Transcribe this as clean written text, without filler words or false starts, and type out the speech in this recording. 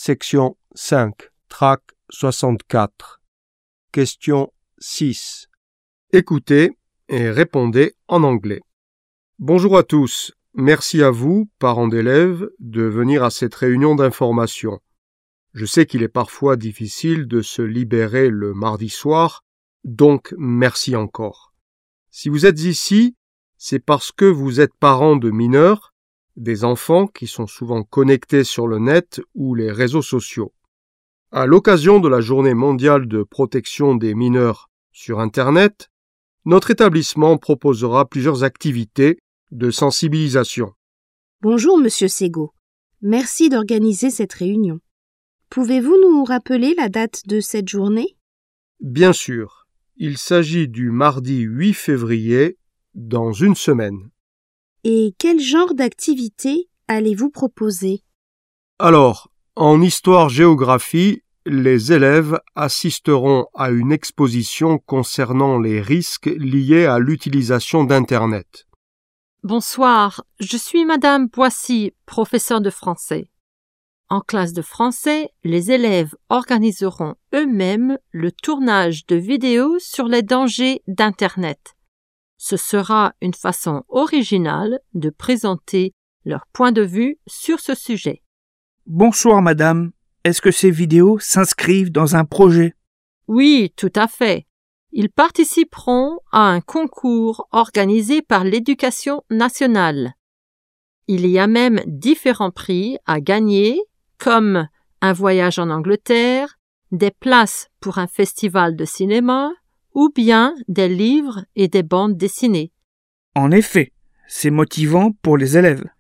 section 5, trac 64. Question 6. Écoutez et répondez en anglais. Bonjour à tous. Merci à vous, parents d'élèves, de venir à cette réunion d'information. Je sais qu'il est parfois difficile de se libérer le mardi soir, donc merci encore. Si vous êtes ici, c'est parce que vous êtes parents de mineurs, des enfants qui sont souvent connectés sur le net ou les réseaux sociaux. À l'occasion de la Journée mondiale de protection des mineurs sur Internet, notre établissement proposera plusieurs activités de sensibilisation. Bonjour, Monsieur Segaud. Merci d'organiser cette réunion. Pouvez-vous nous rappeler la date de cette journée? Bien sûr, il s'agit du mardi 8 février, dans une semaine. Et quel genre d'activité allez-vous proposer? Alors, en histoire-géographie, les élèves assisteront à une exposition concernant les risques liés à l'utilisation d'Internet. Bonsoir, je suis Madame Boissy, professeure de français. En classe de français, les élèves organiseront eux-mêmes le tournage de vidéos sur les dangers d'Internet. Ce sera une façon originale de présenter leur point de vue sur ce sujet. Bonsoir madame, est-ce que ces vidéos s'inscrivent dans un projet? Oui, tout à fait. Ils participeront à un concours organisé par l'Éducation nationale. Il y a même différents prix à gagner, comme un voyage en Angleterre, des places pour un festival de cinéma ou bien des livres et des bandes dessinées. En effet, c'est motivant pour les élèves.